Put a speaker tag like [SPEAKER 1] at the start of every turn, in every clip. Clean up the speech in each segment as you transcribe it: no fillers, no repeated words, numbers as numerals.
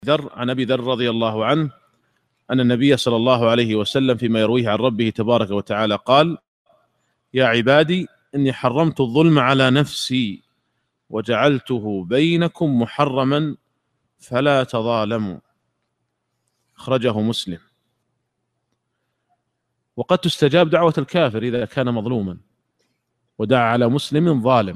[SPEAKER 1] عن أبي ذر رضي الله عنه أن النبي صلى الله عليه وسلم فيما يرويه عن ربه تبارك وتعالى قال: يا عبادي إني حرمت الظلم على نفسي وجعلته بينكم محرما فلا تظالموا. أخرجه مسلم. وقد تستجاب دعوة الكافر إذا كان مظلوما ودعا على مسلم ظالم،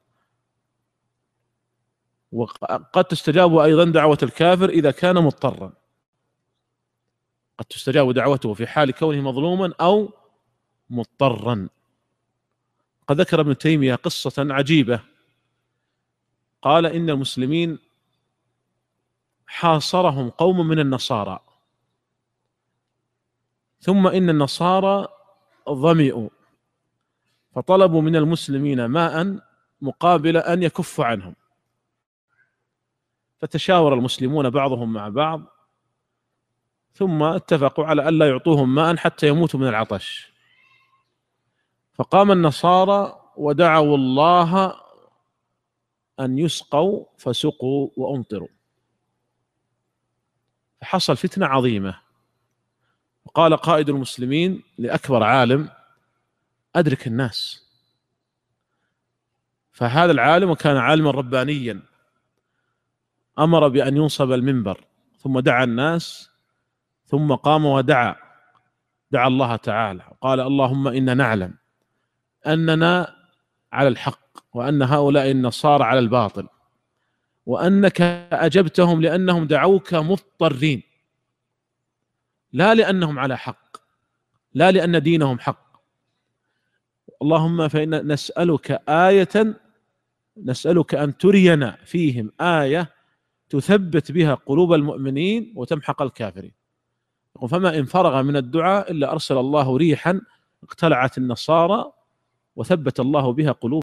[SPEAKER 1] وقد تستجاب أيضا دعوة الكافر إذا كان مضطرا. قد تستجاب دعوته في حال كونه مظلوما أو مضطرا. قد ذكر ابن تيمية قصة عجيبة، قال إن المسلمين حاصرهم قوم من النصارى، ثم إن النصارى ظمئوا فطلبوا من المسلمين ماء مقابل أن يكفوا عنهم، فتشاور المسلمون بعضهم مع بعض ثم اتفقوا على ألا يعطوهم ماء حتى يموتوا من العطش. فقام النصارى ودعوا الله أن يسقوا فسقوا وأمطروا، فحصل فتنة عظيمة. وقال قائد المسلمين لأكبر عالم: أدرك الناس. فهذا العالم وكان عالما ربانيا أمر بأن ينصب المنبر، ثم دعا الناس، ثم قام ودعا الله تعالى وقال: اللهم إنا نعلم أننا على الحق وأن هؤلاء النصارى على الباطل، وأنك أجبتهم لأنهم دعوك مضطرين، لا لأنهم على حق، لا لأن دينهم حق. اللهم فإن نسألك أن ترينا فيهم آية تثبت بها قلوب المؤمنين وتمحق الكافرين. فما إن فرغ من الدعاء إلا أرسل الله ريحا اقتلعت النصارى وثبت الله بها قلوب